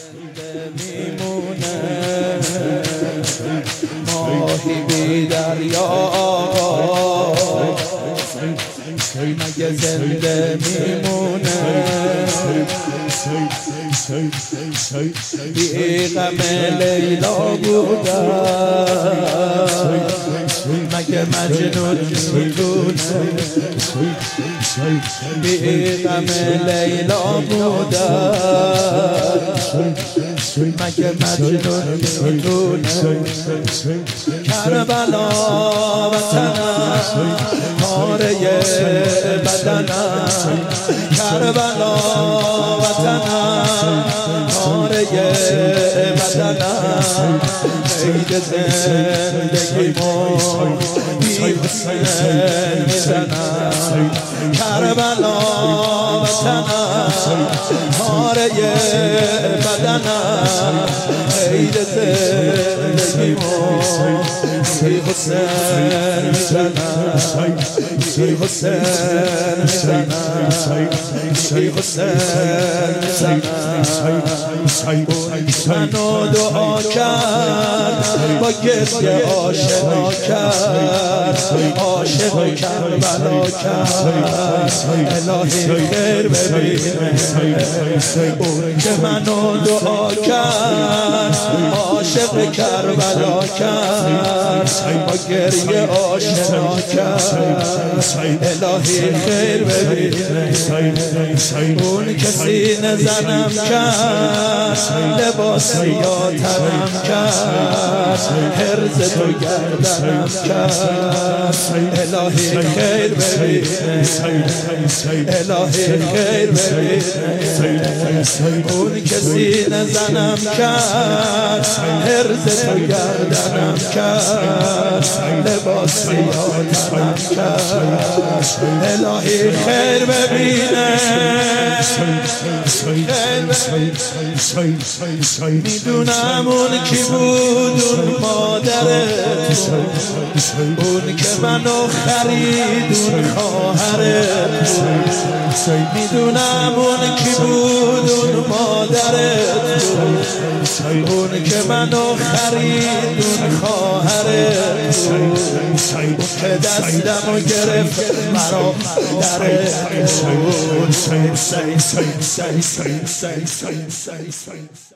زنده میمونه ماهی بی دریا مگه زنده میمونه بی غم لیلا بودن مگه مجنون میدونه بی غم لیلا بودن مگه مجنون میدونه کربلا وطنم پاره بدنم کربلا وطنم پاره بدنم عید زندگیمو بی حسین میزنم کربلا وطنم پاره بدنم عید زندگیمو بی حسین میزنم بی حسین میزنم بی حسین میزنم منو دعا کرد با گریه آشنا کرد عاشق کربلا کرد الهی خیر ببینه اون که منو دعا کرد عاشق کربلا کرد با گریه آشنا کرد الهی خیر ببینه اون کسی نزنم کرد لباس یا تنم کرد حرز تو گردنم کرد الهی خیر ببینه الهی خیر ببینه اون کسی نزنم کرد حرز تو گردنم کرد لباس یا تنم کرد الهی خیر ببینه میدونم اون کی بود اون مادرت اون که منو خرید اون خواهرت میدونم اون کی بود اون مادرت اون که منو خرید اون خواهرت که دستمو گرفت مرا درت